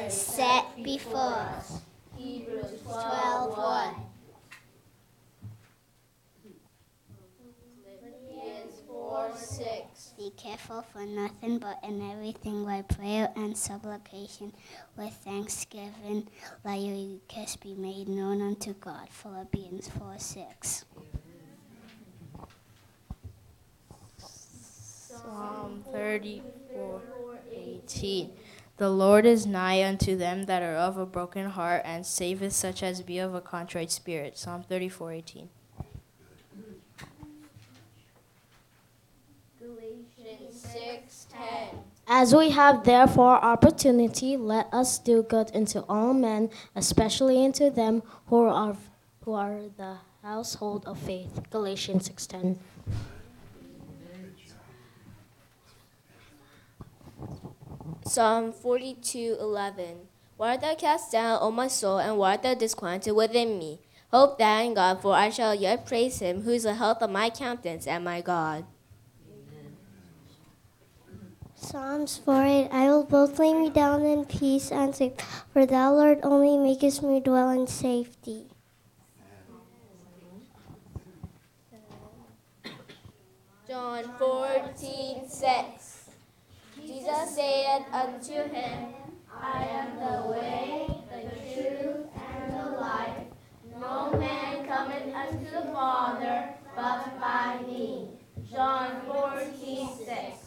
set before us. Hebrews 12:1. Philippians 4:6. Be careful for nothing, but in everything by prayer and supplication with thanksgiving, let your requests be made known unto God. Philippians 4:6. Psalm 34:18. The Lord is nigh unto them that are of a broken heart, and saveth such as be of a contrite spirit. Psalm 34:18. Galatians 6:10. As we have therefore opportunity, let us do good unto all men, especially unto them who are the household of faith. Galatians 6:10. Psalm 42:11. Why art thou cast down, O my soul, and why art thou disquieted within me? Hope thou in God, for I shall yet praise him, who is the health of my countenance and my God. Psalms 4:8. I will both lay me down in peace and sleep, for thou, Lord, only makest me dwell in safety. John 14:6. Jesus saith unto him, I am the way, the truth, and the life. No man cometh unto the Father but by me. John 14:6.